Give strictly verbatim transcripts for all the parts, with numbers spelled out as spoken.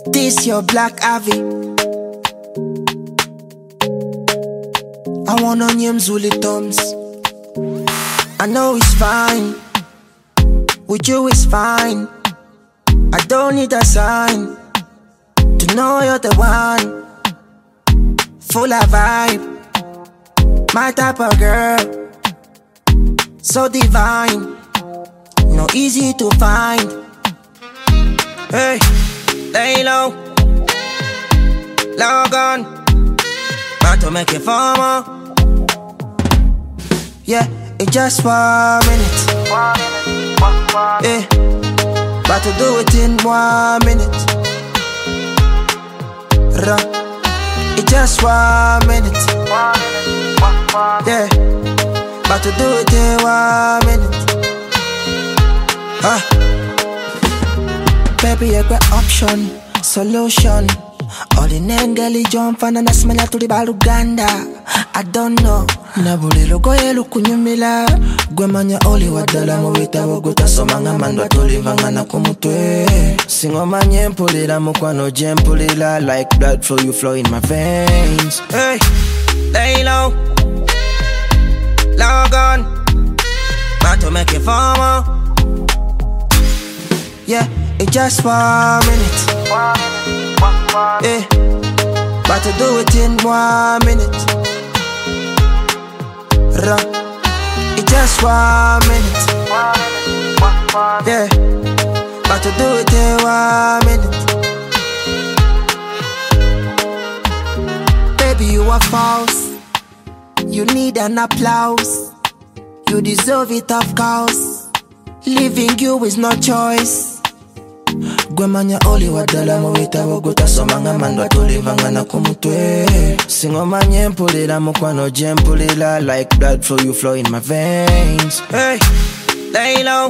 This your Black Avi. I wanna name Zuli Toms. I know it's fine. With you it's fine. I don't need a sign to know you're the one. Full of vibe, my type of girl. So divine, no easy to find. Hey, lay low, log on, about to make it formal. Yeah, in just one minute. Yeah, about to do it in one minute. Ra. In just one minute. Yeah, about to do it in one minute. Huh. Baby, a great option, solution. All the nengeli jump and I smell to the baluganda. I don't know. Nabuli logo yelu kunyumila. Gwemanya oli wadala mwita wogota somanga mandwa tolivanga na kumutwe. Singo manye mpulila mukwano jempulila. Like blood flow you flow in my veins. Hey, lay low, log on, about to make it formal. Yeah, in just one minute. Yeah, about to do it in one minute. Ra. In just one minute. Yeah, about to do it in one minute. Baby, you are false. You need an applause. You deserve it, of course. Leaving you is no choice. Gwemanya oli wadala mwita wogota somanga mandwa tolivanga na kumutwe. Singo manye mpulila mukwano jempulila. Like blood flow you flow in my veins. Hey, lay low,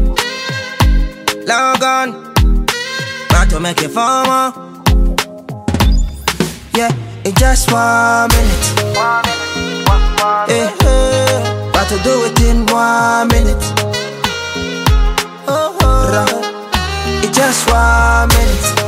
log on, about to make it formal. Yeah, in just one minute. Yeah, about to do it in one minute. Ra. In just one minute.